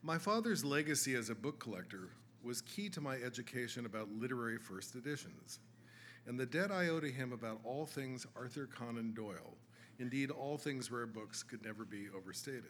My father's legacy as a book collector was key to my education about literary first editions, and the debt I owe to him about all things Arthur Conan Doyle, indeed all things rare books, could never be overstated.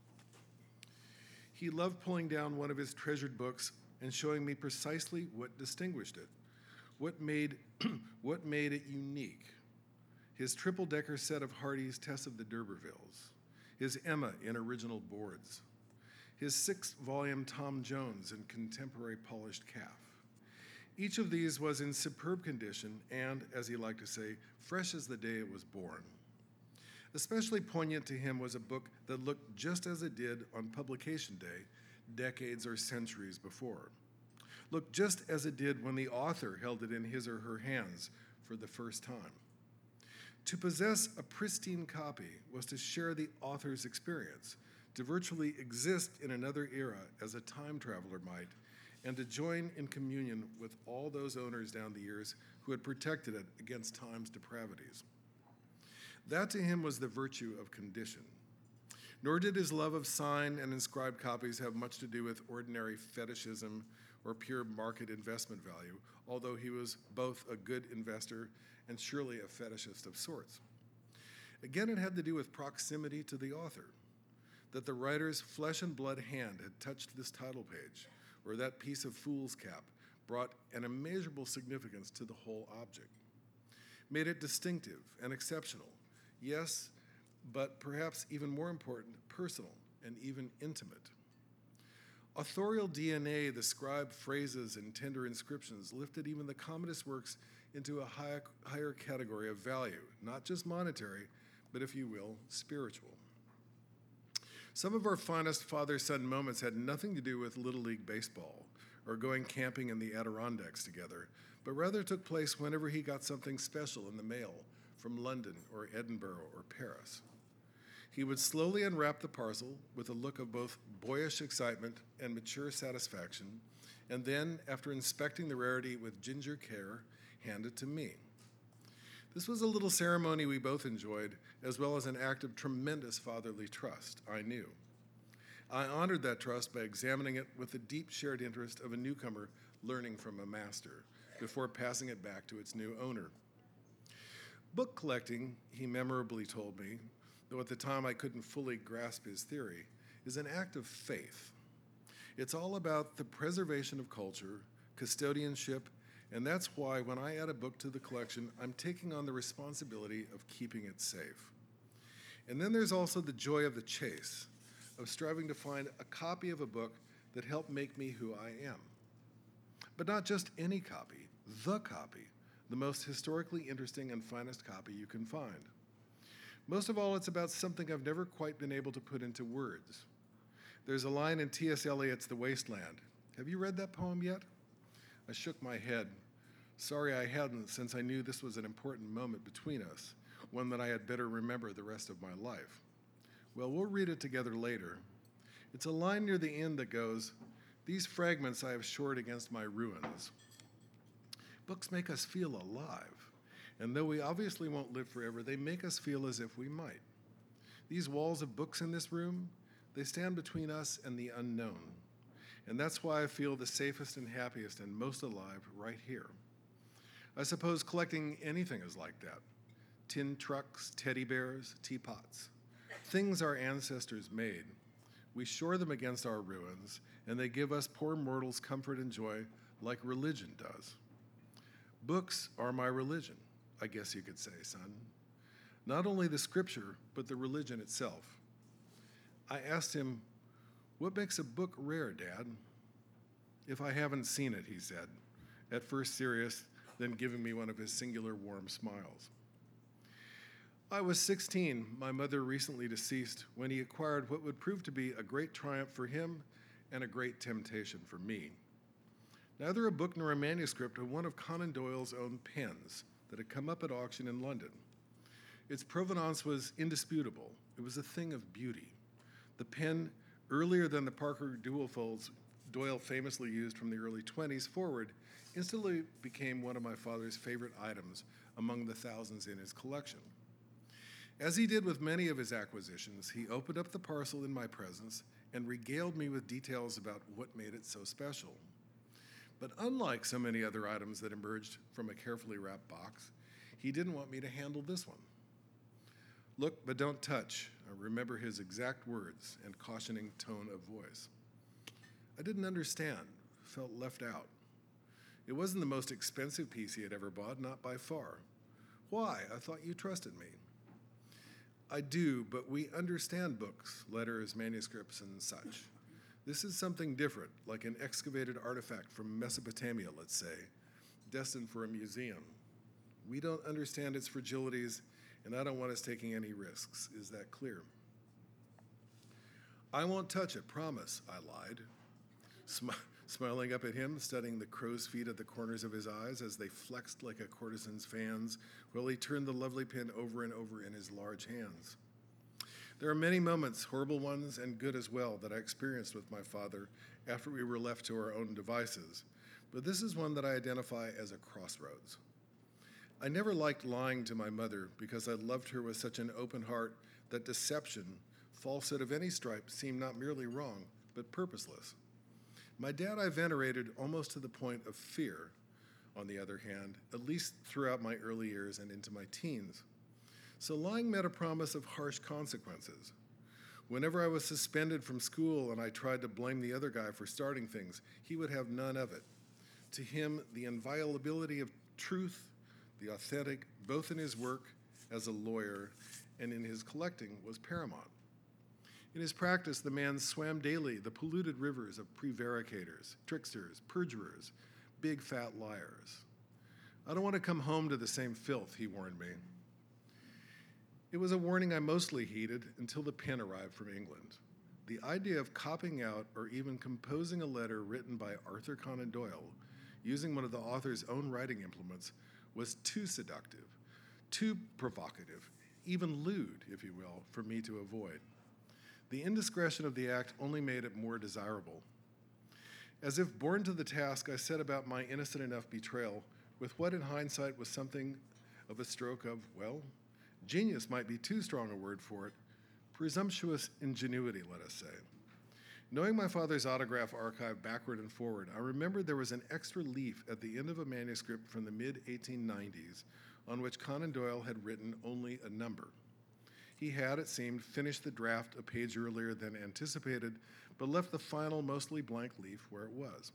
He loved pulling down one of his treasured books and showing me precisely what distinguished it, what made, what made it unique. His triple-decker set of Hardy's Tess of the D'Urbervilles, his Emma in original boards, his 6-volume Tom Jones in contemporary polished calf. Each of these was in superb condition and, as he liked to say, fresh as the day it was born. Especially poignant to him was a book that looked just as it did on publication day, decades or centuries before. Looked just as it did when the author held it in his or her hands for the first time. To possess a pristine copy was to share the author's experience, to virtually exist in another era as a time traveler might, and to join in communion with all those owners down the years who had protected it against time's depravities. That to him was the virtue of condition. Nor did his love of signed and inscribed copies have much to do with ordinary fetishism or pure market investment value, although he was both a good investor and surely a fetishist of sorts. Again, it had to do with proximity to the author, that the writer's flesh and blood hand had touched this title page, or that piece of fool's cap brought an immeasurable significance to the whole object, made it distinctive and exceptional, yes, but perhaps even more important, personal and even intimate. Authorial DNA, the scribed phrases and tender inscriptions lifted even the commonest works into a higher category of value, not just monetary, but if you will, spiritual. Some of our finest father-son moments had nothing to do with Little League baseball or going camping in the Adirondacks together, but rather took place whenever he got something special in the mail from London or Edinburgh or Paris. He would slowly unwrap the parcel with a look of both boyish excitement and mature satisfaction, and then, after inspecting the rarity with ginger care, hand it to me. This was a little ceremony we both enjoyed, as well as an act of tremendous fatherly trust, I knew. I honored that trust by examining it with the deep shared interest of a newcomer learning from a master, before passing it back to its new owner. Book collecting, he memorably told me, though at the time I couldn't fully grasp his theory, is an act of faith. It's all about the preservation of culture, custodianship, and that's why when I add a book to the collection, I'm taking on the responsibility of keeping it safe. And then there's also the joy of the chase, of striving to find a copy of a book that helped make me who I am. But not just any copy, the most historically interesting and finest copy you can find. Most of all, it's about something I've never quite been able to put into words. There's a line in T.S. Eliot's The Wasteland. Have you read that poem yet? I shook my head. Sorry I hadn't, since I knew this was an important moment between us, one that I had better remember the rest of my life. Well, we'll read it together later. It's a line near the end that goes, "These fragments I have shored against my ruins." Books make us feel alive, and though we obviously won't live forever, they make us feel as if we might. These walls of books in this room, they stand between us and the unknown, and that's why I feel the safest and happiest and most alive right here. I suppose collecting anything is like that. Tin trucks, teddy bears, teapots. Things our ancestors made. We shore them against our ruins, and they give us poor mortals comfort and joy like religion does. Books are my religion, I guess you could say, son. Not only the scripture, but the religion itself. I asked him, "What makes a book rare, Dad?" "If I haven't seen it," he said, at first serious, then giving me one of his singular warm smiles. I was 16, my mother recently deceased, when he acquired what would prove to be a great triumph for him and a great temptation for me. Neither a book nor a manuscript of one of Conan Doyle's own pens that had come up at auction in London. Its provenance was indisputable. It was a thing of beauty. The pen, earlier than the Parker dual-folds Doyle famously used from the early 20s forward, instantly became one of my father's favorite items among the thousands in his collection. As he did with many of his acquisitions, he opened up the parcel in my presence and regaled me with details about what made it so special. But unlike so many other items that emerged from a carefully wrapped box, he didn't want me to handle this one. Look, but don't touch. I remember his exact words and cautioning tone of voice. I didn't understand, felt left out. It wasn't the most expensive piece he had ever bought, not by far. Why? I thought you trusted me. I do, but we understand books, letters, manuscripts, and such. This is something different, like an excavated artifact from Mesopotamia, let's say, destined for a museum. We don't understand its fragilities, and I don't want us taking any risks. Is that clear? I won't touch it, promise, I lied, smiling up at him, studying the crow's feet at the corners of his eyes as they flexed like a courtesan's fans while he turned the lovely pin over and over in his large hands. There are many moments, horrible ones and good as well, that I experienced with my father after we were left to our own devices, but this is one that I identify as a crossroads. I never liked lying to my mother because I loved her with such an open heart that deception, falsehood of any stripe, seemed not merely wrong, but purposeless. My dad I venerated almost to the point of fear, on the other hand, at least throughout my early years and into my teens. So lying meant a promise of harsh consequences. Whenever I was suspended from school and I tried to blame the other guy for starting things, he would have none of it. To him, the inviolability of truth, the authentic, both in his work as a lawyer and in his collecting, was paramount. In his practice, the man swam daily the polluted rivers of prevaricators, tricksters, perjurers, big fat liars. I don't want to come home to the same filth, he warned me. It was a warning I mostly heeded until the pen arrived from England. The idea of copying out or even composing a letter written by Arthur Conan Doyle using one of the author's own writing implements was too seductive, too provocative, even lewd, if you will, for me to avoid. The indiscretion of the act only made it more desirable. As if born to the task, I set about my innocent enough betrayal with what in hindsight was something of a stroke of, well, genius might be too strong a word for it, presumptuous ingenuity, let us say. Knowing my father's autograph archive backward and forward, I remembered there was an extra leaf at the end of a manuscript from the mid-1890s on which Conan Doyle had written only a number. He had, it seemed, finished the draft a page earlier than anticipated, but left the final, mostly blank leaf where it was.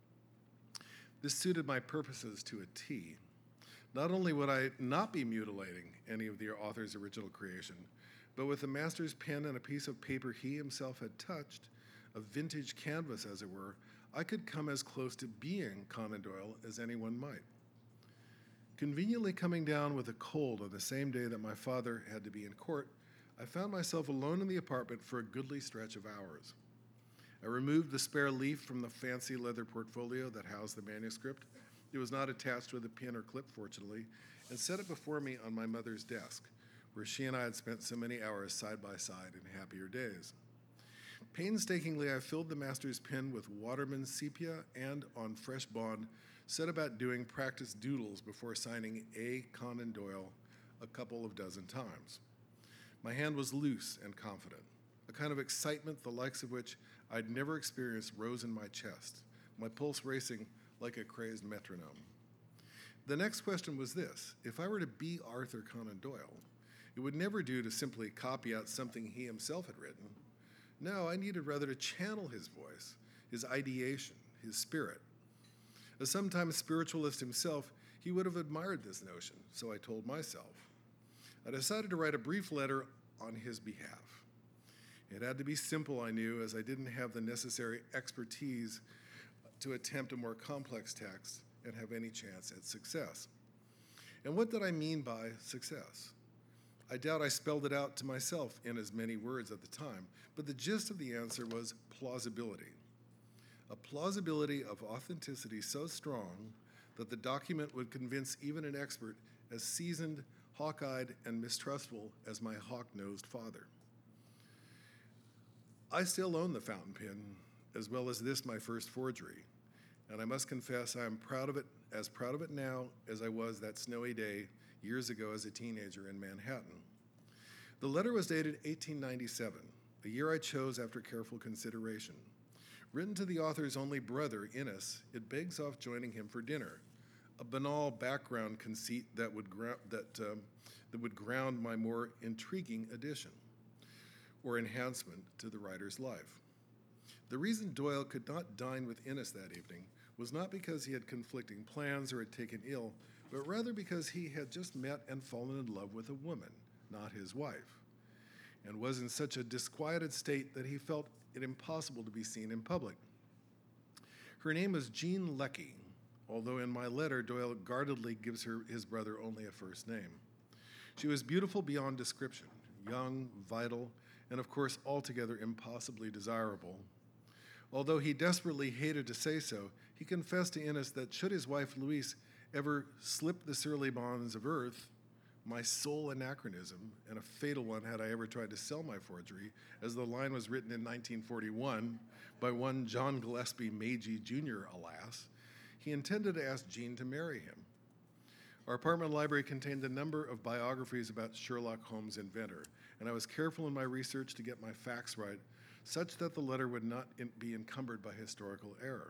This suited my purposes to a T. Not only would I not be mutilating any of the author's original creation, but with the master's pen and a piece of paper he himself had touched, a vintage canvas as it were, I could come as close to being Conan Doyle as anyone might. Conveniently coming down with a cold on the same day that my father had to be in court, I found myself alone in the apartment for a goodly stretch of hours. I removed the spare leaf from the fancy leather portfolio that housed the manuscript. It was not attached with a pin or clip, fortunately, and set it before me on my mother's desk, where she and I had spent so many hours side by side in happier days. Painstakingly, I filled the master's pen with Waterman sepia and, on fresh bond, set about doing practice doodles before signing A. Conan Doyle a couple of dozen times. My hand was loose and confident. A kind of excitement the likes of which I'd never experienced rose in my chest, my pulse racing like a crazed metronome. The next question was this: if I were to be Arthur Conan Doyle, it would never do to simply copy out something he himself had written. No, I needed rather to channel his voice, his ideation, his spirit. As sometimes spiritualist himself, he would have admired this notion, so I told myself. I decided to write a brief letter on his behalf. It had to be simple, I knew, as I didn't have the necessary expertise to attempt a more complex text and have any chance at success. And what did I mean by success? I doubt I spelled it out to myself in as many words at the time, but the gist of the answer was plausibility. A plausibility of authenticity so strong that the document would convince even an expert as seasoned, hawk-eyed, and mistrustful as my hawk-nosed father. I still own the fountain pen, as well as this, my first forgery, and I must confess I am proud of it now as I was that snowy day years ago as a teenager in Manhattan. The letter was dated 1897, a year I chose after careful consideration. Written to the author's only brother, Innes, it begs off joining him for dinner, a banal background conceit that would ground my more intriguing addition or enhancement to the writer's life. The reason Doyle could not dine with Innes that evening was not because he had conflicting plans or had taken ill, but rather because he had just met and fallen in love with a woman, not his wife, and was in such a disquieted state that he felt it impossible to be seen in public. Her name was Jean Leckie, although in my letter Doyle guardedly gives his brother only a first name. She was beautiful beyond description, young, vital, and of course altogether impossibly desirable. Although he desperately hated to say so, he confessed to Innes that should his wife Louise ever slip the surly bonds of earth, my sole anachronism, and a fatal one had I ever tried to sell my forgery, as the line was written in 1941 by one John Gillespie Meiji Jr., alas, he intended to ask Jean to marry him. Our apartment library contained a number of biographies about Sherlock Holmes' inventor, and I was careful in my research to get my facts right, such that the letter would not be encumbered by historical error.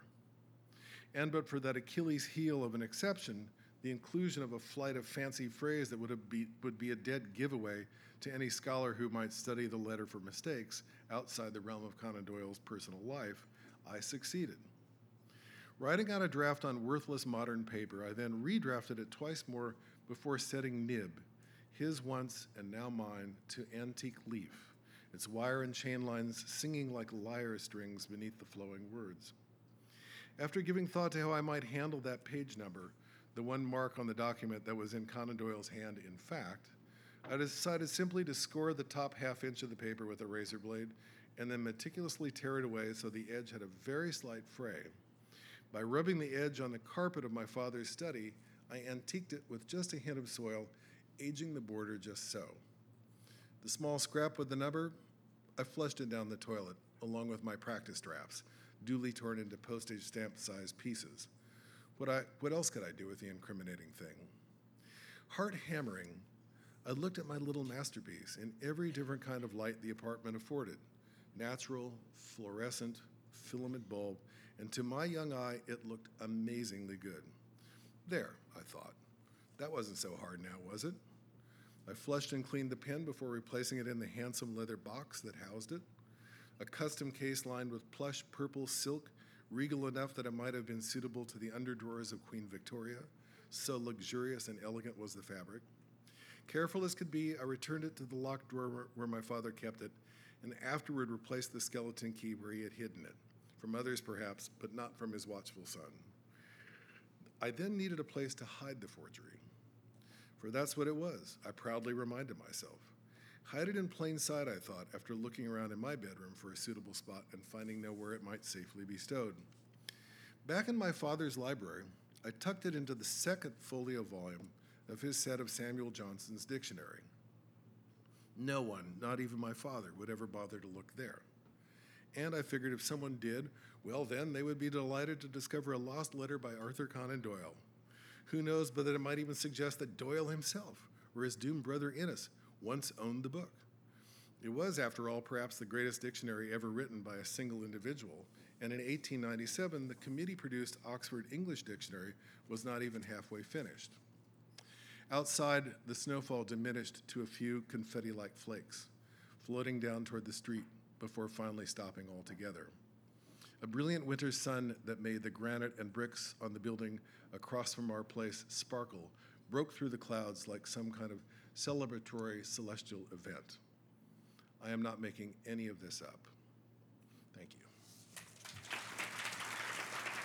And but for that Achilles heel of an exception, the inclusion of a flight of fancy phrase that would be a dead giveaway to any scholar who might study the letter for mistakes outside the realm of Conan Doyle's personal life, I succeeded. Writing out a draft on worthless modern paper, I then redrafted it twice more before setting nib, his once and now mine, to antique leaf, its wire and chain lines singing like lyre strings beneath the flowing words. After giving thought to how I might handle that page number, the one mark on the document that was in Conan Doyle's hand in fact, I decided simply to score the top half-inch of the paper with a razor blade and then meticulously tear it away so the edge had a very slight fray. By rubbing the edge on the carpet of my father's study, I antiqued it with just a hint of soil, aging the border just so. The small scrap with the number, I flushed it down the toilet, along with my practice drafts, duly torn into postage stamp-sized pieces. What else could I do with the incriminating thing? Heart-hammering, I looked at my little masterpiece in every different kind of light the apartment afforded. Natural, fluorescent, filament bulb, and to my young eye, it looked amazingly good. There, I thought. That wasn't so hard now, was it? I flushed and cleaned the pen before replacing it in the handsome leather box that housed it. A custom case lined with plush purple silk, regal enough that it might have been suitable to the underdrawers of Queen Victoria. So luxurious and elegant was the fabric. Careful as could be, I returned it to the locked drawer where my father kept it, and afterward replaced the skeleton key where he had hidden it. From others, perhaps, but not from his watchful son. I then needed a place to hide the forgery. For that's what it was, I proudly reminded myself. Hide it in plain sight, I thought, after looking around in my bedroom for a suitable spot and finding nowhere it might safely be stowed. Back in my father's library, I tucked it into the second folio volume of his set of Samuel Johnson's dictionary. No one, not even my father, would ever bother to look there. And I figured if someone did, well then they would be delighted to discover a lost letter by Arthur Conan Doyle. Who knows but that it might even suggest that Doyle himself, or his doomed brother Innes, once owned the book. It was, after all, perhaps the greatest dictionary ever written by a single individual, and in 1897 the committee-produced Oxford English Dictionary was not even halfway finished. Outside, the snowfall diminished to a few confetti-like flakes, floating down toward the street before finally stopping altogether. A brilliant winter sun that made the granite and bricks on the building across from our place sparkle broke through the clouds like some kind of celebratory celestial event. I am not making any of this up. Thank you.